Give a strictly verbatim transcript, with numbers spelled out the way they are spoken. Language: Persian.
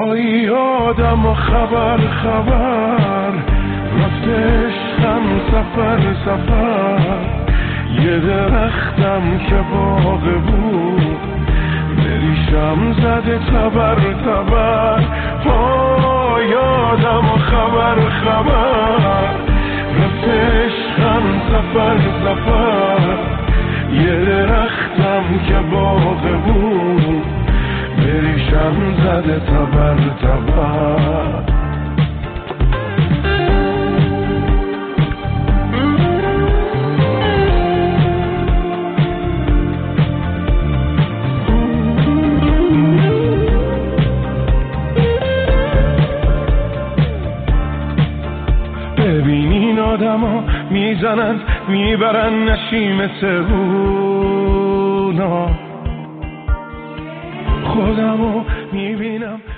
آی آدم و خبر خبر رفتش هم سفر سفر یه درختم که باغ بود بریشم زده تبر تبر آی آدم و خبر خبر رفتش هم سفر سفر یه درختم که باغ بود بریشم زده تبر تبر ببینین آدما میزنن میبرن نشیم سرونا خودمو میبینم